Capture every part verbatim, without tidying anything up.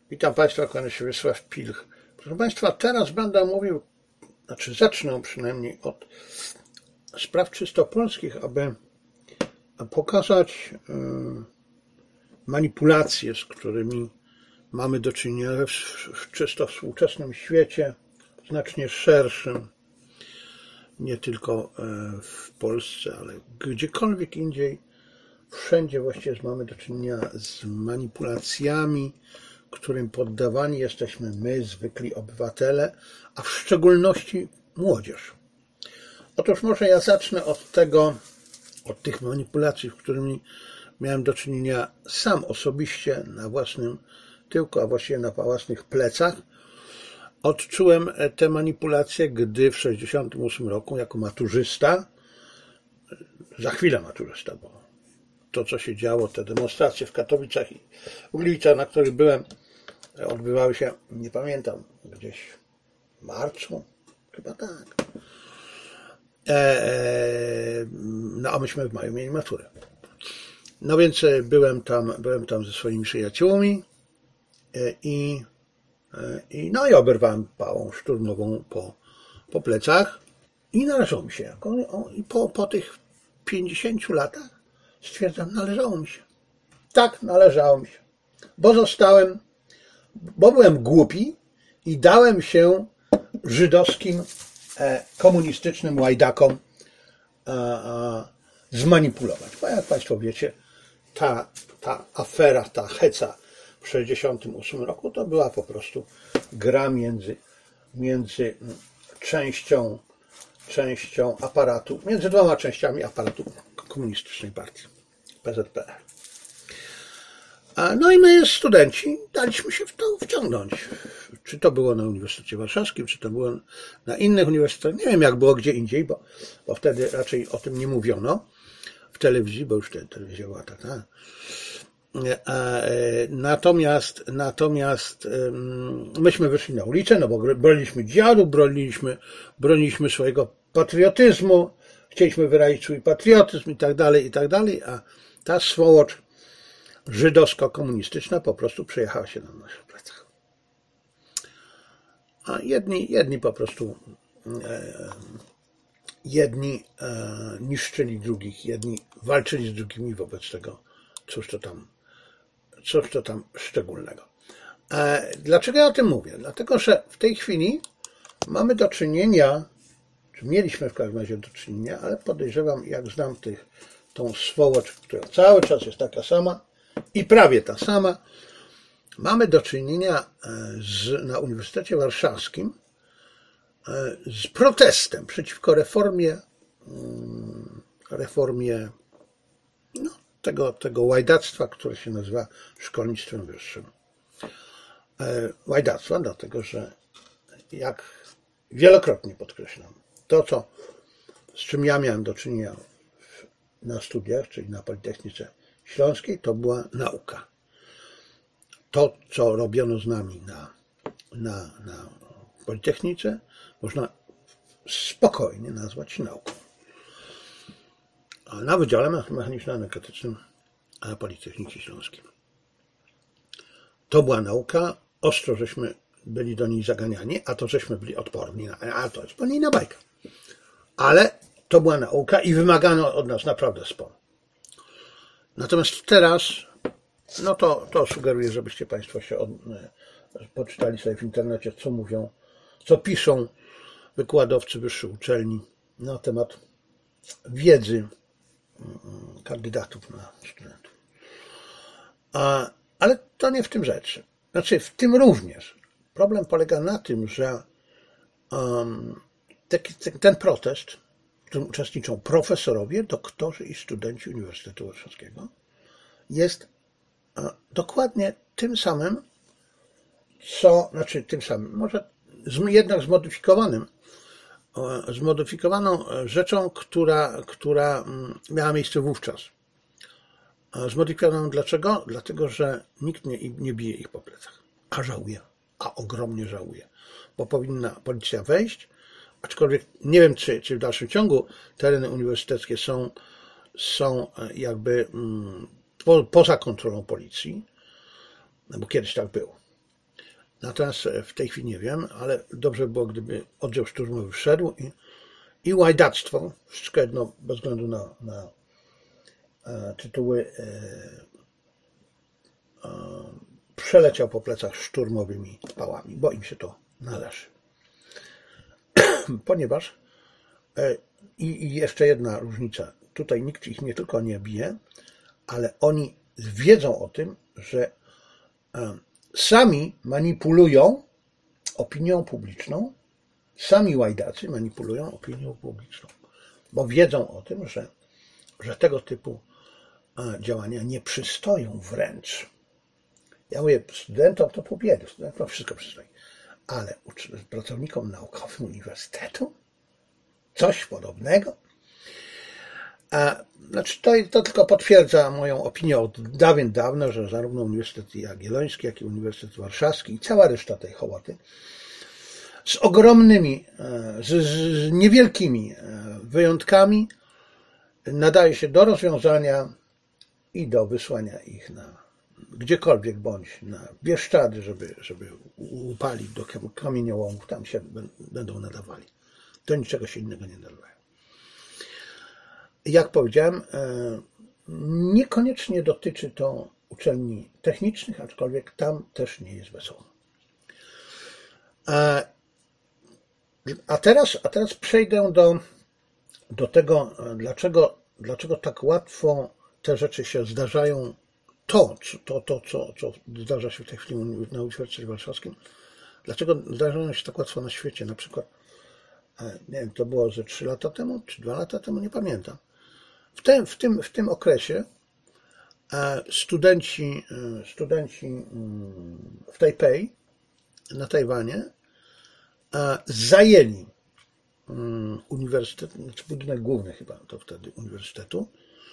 Witam Państwa, kłania się Wiesław Pilch. Proszę Państwa, teraz będę mówił, znaczy zacznę przynajmniej od spraw czysto polskich, aby pokazać manipulacje, z którymi mamy do czynienia w czysto współczesnym świecie, znacznie szerszym, nie tylko w Polsce, ale gdziekolwiek indziej, wszędzie właściwie mamy do czynienia z manipulacjami, którym poddawani jesteśmy my, zwykli obywatele, a w szczególności młodzież. Otóż może ja zacznę od tego, od tych manipulacji, z którymi miałem do czynienia sam osobiście na własnym tyłku, a właściwie na własnych plecach. Odczułem te manipulacje, gdy w tysiąc dziewięćset sześćdziesiątym ósmym roku jako maturzysta, za chwilę maturzysta, bo to, co się działo, te demonstracje w Katowicach i w Gliwicach, na których byłem, odbywały się, nie pamiętam, gdzieś w marcu, chyba tak. Eee, no a myśmy w maju mieli maturę. No więc byłem tam, byłem tam ze swoimi przyjaciółmi i, i no i oberwałem pałą szturmową po, po plecach i należało mi się. I po, po tych pięćdziesięciu latach stwierdzam, należało mi się. Tak, należało mi się. Bo zostałem, bo byłem głupi i dałem się żydowskim, komunistycznym łajdakom zmanipulować. Bo jak Państwo wiecie, ta, ta afera, ta heca w tysiąc dziewięćset sześćdziesiątym ósmym roku to była po prostu gra między, między częścią, częścią aparatu, między dwoma częściami aparatu komunistycznej partii P Z P R. No i my, studenci, daliśmy się w to wciągnąć. Czy to było na Uniwersytecie Warszawskim, czy to było na innych uniwersytetach. Nie wiem, jak było gdzie indziej, bo, bo wtedy raczej o tym nie mówiono w telewizji, bo już wtedy telewizja była taka. Natomiast, natomiast myśmy wyszli na ulicę, no bo broniliśmy dziadów, broniliśmy, broniliśmy swojego patriotyzmu, chcieliśmy wyrazić swój patriotyzm i tak dalej, i tak dalej, a ta swołocz żydowsko-komunistyczna po prostu przejechała się na naszych plecach. A jedni, jedni po prostu e, jedni e, niszczyli drugich, jedni walczyli z drugimi wobec tego, cóż to tam, cóż to tam szczególnego. E, dlaczego ja o tym mówię? Dlatego, że w tej chwili mamy do czynienia, czy mieliśmy w każdym razie do czynienia, ale podejrzewam, jak znam tych, tą swołocz, która cały czas jest taka sama, i prawie ta sama. Mamy do czynienia z, na Uniwersytecie Warszawskim z protestem przeciwko reformie, reformie no, tego, tego łajdactwa, które się nazywa szkolnictwem wyższym. Łajdactwa, dlatego że jak wielokrotnie podkreślam, to, co, z czym ja miałem do czynienia na studiach, czyli na Politechnice Śląskiej, to była nauka. To, co robiono z nami na, na, na Politechnice, można spokojnie nazwać nauką. A na Wydziale Mechaniczno-Energetycznym Politechniki Śląskiej. To była nauka, ostro żeśmy byli do niej zaganiani, a to żeśmy byli odporni, na, a to jest zupełnie bajka. Ale to była nauka i wymagano od nas naprawdę sporo. Natomiast teraz, no to, to sugeruję, żebyście Państwo się od, poczytali sobie w internecie, co mówią, co piszą wykładowcy wyższych uczelni na temat wiedzy kandydatów na studentów. A, ale to nie w tym rzecz. Znaczy, w tym również. Problem polega na tym, że um, taki, ten protest, w którym uczestniczą profesorowie, doktorzy i studenci Uniwersytetu Warszawskiego, jest dokładnie tym samym, co, znaczy tym samym, może jednak zmodyfikowanym, zmodyfikowaną rzeczą, która, która miała miejsce wówczas. Zmodyfikowaną dlaczego? Dlatego, że nikt nie, nie bije ich po plecach, a żałuje, a ogromnie żałuje, bo powinna policja wejść. Aczkolwiek nie wiem, czy, czy w dalszym ciągu tereny uniwersyteckie są, są jakby po, poza kontrolą policji, bo kiedyś tak było. Natomiast w tej chwili nie wiem, ale dobrze by było, gdyby oddział szturmowy wszedł i, i łajdactwo, wszystko jedno bez względu na, na e, tytuły, e, e, przeleciał po plecach szturmowymi pałami, bo im się to należy. Ponieważ e, i, i jeszcze jedna różnica, tutaj nikt ich nie tylko nie bije, ale oni wiedzą o tym, że e, sami manipulują opinią publiczną, sami łajdacy manipulują opinią publiczną, bo wiedzą o tym, że, że tego typu działania nie przystoją wręcz. Ja mówię, studentom to pół biedy, studentom wszystko przystoi, ale pracownikom naukowym uniwersytetu coś podobnego. A, znaczy to, to tylko potwierdza moją opinię od dawien dawna, że zarówno Uniwersytet Jagielloński, jak i Uniwersytet Warszawski i cała reszta tej hołoty z ogromnymi, z, z niewielkimi wyjątkami nadaje się do rozwiązania i do wysłania ich na gdziekolwiek bądź na Bieszczady, żeby, żeby upalić do kamieniołomów, tam się będą nadawali. Do niczego się innego nie nadawają. Jak powiedziałem, niekoniecznie dotyczy to uczelni technicznych, aczkolwiek tam też nie jest wesoło. A teraz, a teraz przejdę do, do tego, dlaczego, dlaczego tak łatwo te rzeczy się zdarzają. To, to, to co, co zdarza się w tej chwili na Uniwersytecie Warszawskim, dlaczego zdarzają się tak łatwo na świecie. Na przykład, nie wiem, to było ze trzy lata temu, czy dwa lata temu, nie pamiętam. W tym, w tym, w tym okresie studenci, studenci w Tajpej, na Tajwanie, zajęli uniwersytet, znaczy budynek główny chyba to wtedy uniwersytetu.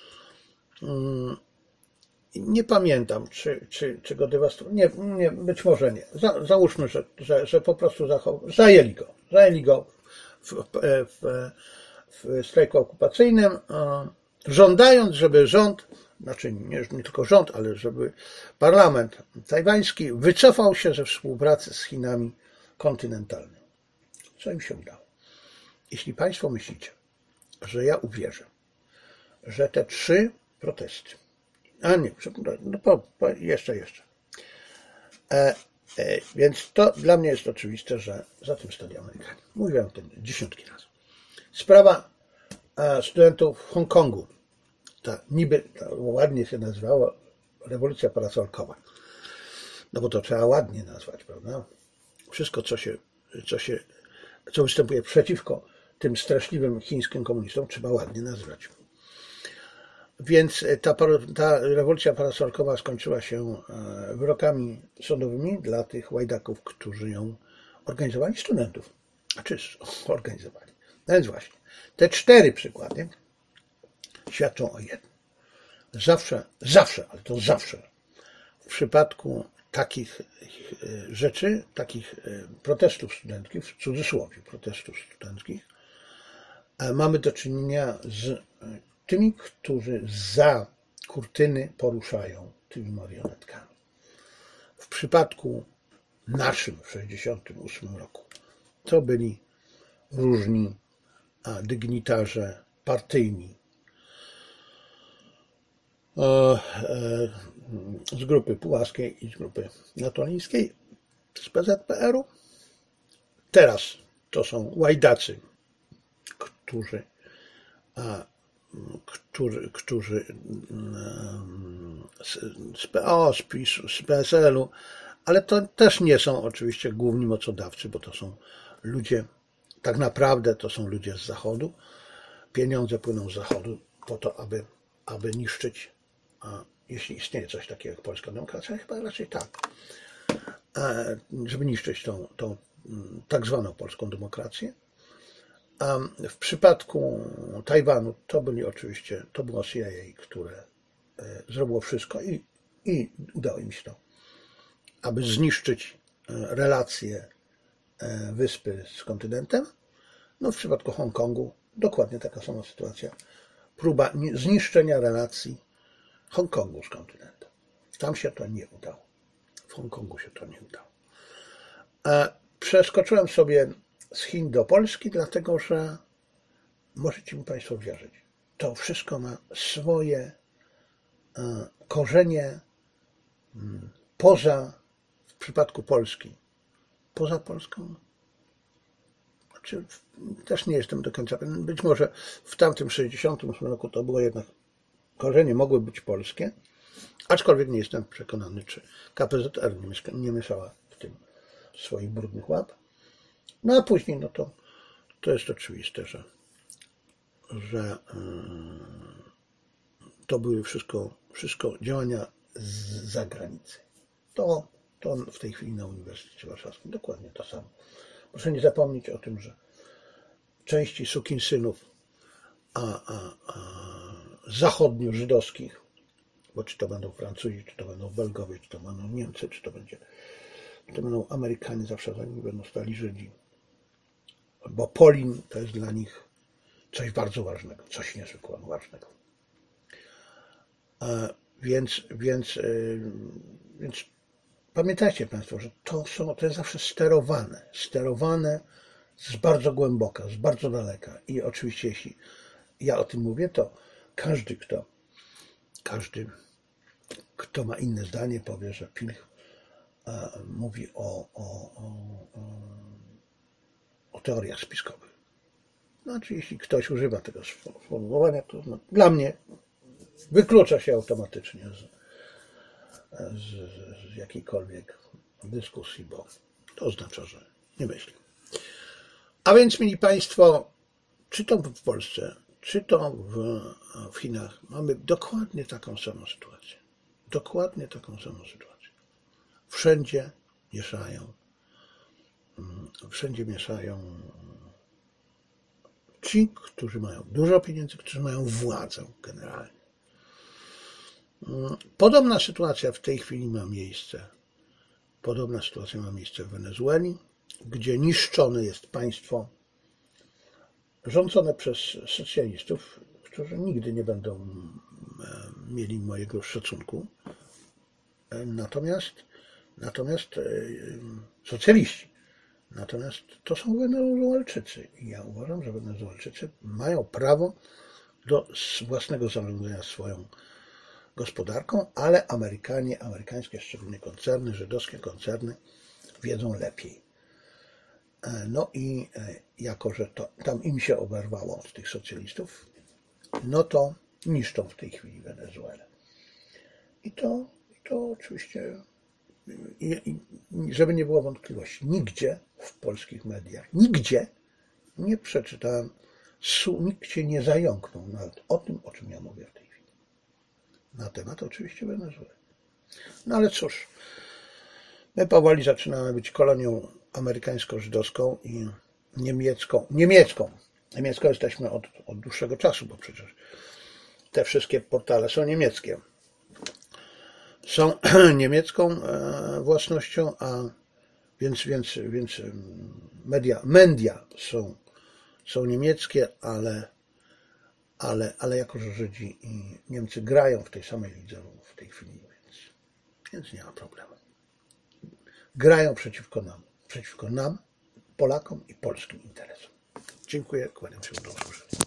Nie pamiętam, czy, czy, czy go dewastowali. Nie, nie, być może nie. Za, załóżmy, że, że, że po prostu zachow... zajęli go. Zajęli go w, w, w strajku okupacyjnym, żądając, żeby rząd, znaczy nie, nie tylko rząd, ale żeby parlament tajwański wycofał się ze współpracy z Chinami kontynentalnymi. Co im się udało? Jeśli Państwo myślicie, że ja uwierzę, że te trzy protesty, a nie, no po, po, jeszcze, jeszcze. E, e, więc to dla mnie jest oczywiste, że za tym stoi Amerykanie. Mówiłem o tym dziesiątki razy. Sprawa e, studentów w Hongkongu. Ta niby, ta ładnie się nazywała rewolucja parasolkowa. No bo to trzeba ładnie nazwać, prawda? Wszystko, co się, co się, co występuje przeciwko tym straszliwym chińskim komunistom, trzeba ładnie nazwać. Więc ta, ta rewolucja parasolkowa skończyła się wyrokami sądowymi dla tych łajdaków, którzy ją organizowali, studentów. A czy organizowali? No więc właśnie, te cztery przykłady świadczą o jednym. Zawsze, zawsze, ale to zawsze, w przypadku takich rzeczy, takich protestów studenckich, w cudzysłowie protestów studenckich, mamy do czynienia z tymi, którzy za kurtyny poruszają tymi marionetkami. W przypadku naszym w sześćdziesiątym ósmym roku to byli różni dygnitarze partyjni z grupy puławskiej i z grupy natolińskiej, z P Z P R u. Teraz to są łajdacy, którzy Którzy, którzy z P O, z PiS-u, z P S L u, ale to też nie są oczywiście główni mocodawcy, bo to są ludzie, tak naprawdę to są ludzie z Zachodu. Pieniądze płyną z Zachodu po to, aby, aby niszczyć, a jeśli istnieje coś takiego jak polska demokracja, chyba raczej tak, żeby niszczyć tą, tą tak zwaną polską demokrację. A w przypadku Tajwanu to byli oczywiście, to było C I A, które zrobiło wszystko i, i udało im się to, aby zniszczyć relacje wyspy z kontynentem. No w przypadku Hongkongu dokładnie taka sama sytuacja. Próba zniszczenia relacji Hongkongu z kontynentem. Tam się to nie udało. W Hongkongu się to nie udało. Przeskoczyłem sobie z Chin do Polski, dlatego że możecie mi Państwo wierzyć, to wszystko ma swoje korzenie poza, w przypadku Polski, poza Polską. Znaczy, też nie jestem do końca pewien. Być może w tamtym sześćdziesiątym ósmym roku to było jednak, korzenie mogły być polskie, aczkolwiek nie jestem przekonany, czy K P Z R nie, nie mieszała w tym swoich brudnych łap. No a później, no to, to jest oczywiste, że, że yy, to były wszystko, wszystko działania z zagranicy. To, to w tej chwili na Uniwersytecie Warszawskim dokładnie to samo. Proszę nie zapomnieć o tym, że części sukinsynów a, a, a zachodnio-żydowskich, bo czy to będą Francuzi, czy to będą Belgowie, czy to będą Niemcy, czy to, będzie, czy to będą Amerykanie, zawsze za nimi będą stali Żydzi. Bo Polin to jest dla nich coś bardzo ważnego, coś niezwykle ważnego. A więc, więc, więc pamiętajcie Państwo, że to, są, to jest zawsze sterowane, sterowane z bardzo głęboka, z bardzo daleka. I oczywiście, jeśli ja o tym mówię, to każdy, kto, każdy, kto ma inne zdanie, powie, że Pilch mówi o, o, o, o teoriach spiskowych. Znaczy, jeśli ktoś używa tego sformułowania, to no, dla mnie wyklucza się automatycznie z, z, z jakiejkolwiek dyskusji, bo to oznacza, że nie myśli. A więc, mili Państwo, czy to w Polsce, czy to w, w Chinach mamy dokładnie taką samą sytuację. Dokładnie taką samą sytuację. Wszędzie mieszają, wszędzie mieszają ci, którzy mają dużo pieniędzy, którzy mają władzę generalnie. Podobna sytuacja w tej chwili ma miejsce. Podobna sytuacja ma miejsce w Wenezueli, gdzie niszczone jest państwo rządzone przez socjalistów, którzy nigdy nie będą mieli mojego szacunku. Natomiast, natomiast socjaliści, natomiast to są Wenezuelczycy i ja uważam, że Wenezuelczycy mają prawo do własnego zarządzania swoją gospodarką, ale Amerykanie, amerykańskie szczególnie koncerny, żydowskie koncerny wiedzą lepiej. No i jako, że to, tam im się oberwało od tych socjalistów, no to niszczą w tej chwili Wenezuelę. I to, i to oczywiście, i, i, żeby nie było wątpliwości, nigdzie w polskich mediach, nigdzie nie przeczytałem, nikt się nie zająknął nawet o tym, o czym ja mówię w tej chwili. Na temat oczywiście Wenezueli. No ale cóż, my powoli zaczynamy być kolonią amerykańsko-żydowską i niemiecką. Niemiecką. Niemiecką jesteśmy od, od dłuższego czasu, bo przecież te wszystkie portale są niemieckie. Są niemiecką własnością, a więc, więc, więc media, media są, są niemieckie, ale, ale, ale jako, że Żydzi i Niemcy grają w tej samej lidze w tej chwili, więc, więc nie ma problemu. Grają przeciwko nam, przeciwko nam, Polakom i polskim interesom. Dziękuję, kłaniam się do usłyszenia.